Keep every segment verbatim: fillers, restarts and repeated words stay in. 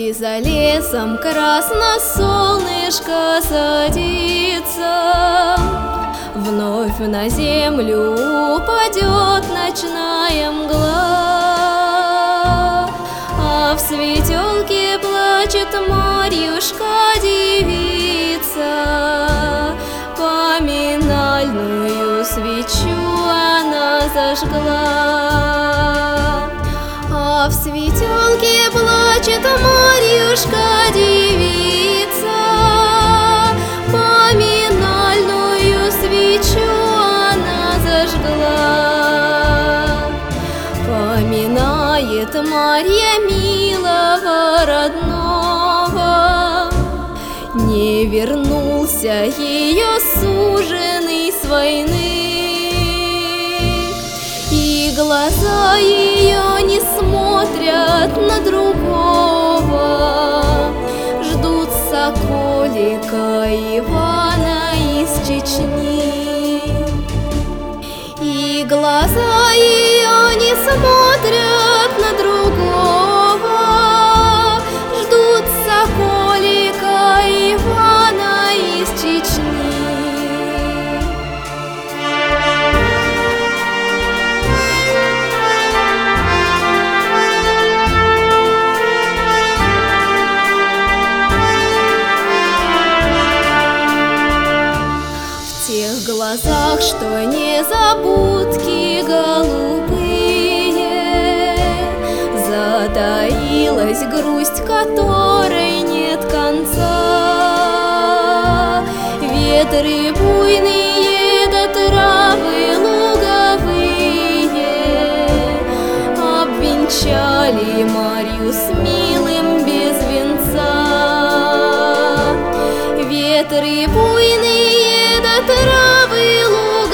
И за лесом красно солнышко садится, вновь на землю упадет ночная мгла, а в светелке плачет Марьюшка-девица, поминальную свечу она зажгла. А в светелке плачет Марьюшка-девица, поминальную свечу она зажгла. Поминает Марья милого родного, не вернулся ее суженый с войны, и глаза ее не смотрят на другого, ждут соколика Ивана из Чечни. И глаза ее не смотрят на другого, ждут соколика Ивана из Чечни. В тех глазах, что незабудки голубые, затаилась грусть, которой нет конца. Ветры буйные да травы луговые обвенчали Марью с милым без венца. Ветры буйные да травы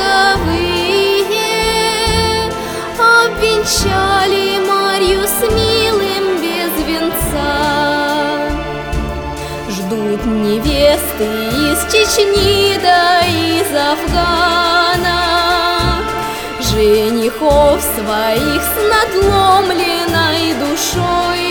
луговые обвенчали Марью с милым без венца. Ждут невесты из Чечни да из Афгана, женихов своих с надломленной душой.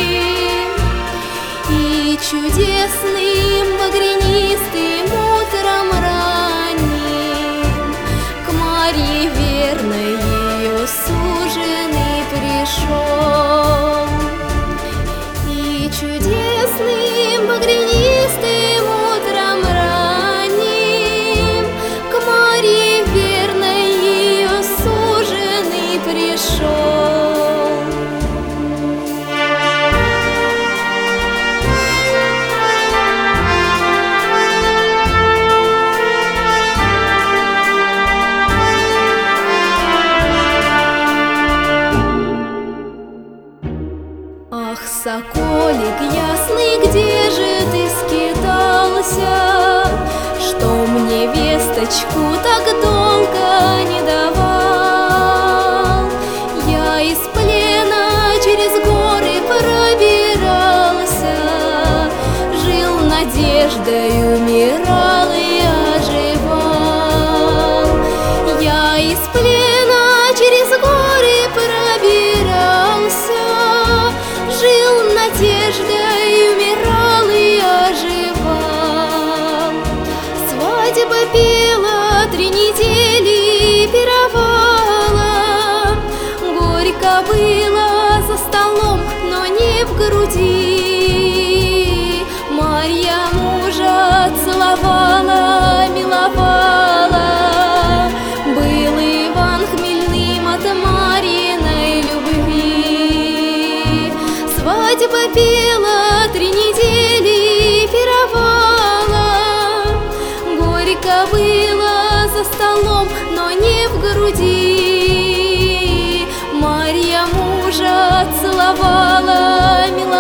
И чудесным багрянистым утром ранним к Марье верной ее суженый пришел. И чудесным багрянистым утром ранним к Марье верной ее суженый пришел. Ах, соколик ясный, где же ты скитался, что мне весточку так долго не давал? Я из плена через горы пробирался, жил надеждой, умирал и оживал. Я из плена через горы пробирался, жил надеждой, умирал и оживал. Свадьба пела, три недели пировала, горько было за столом, но не в груди. Марья мужа целовала, миловала, был Иван хмельным от Марьиной любви. Свадьба пела, три недели пировала, горько было за столом, но не в груди. Марья мужа целовала, миловала,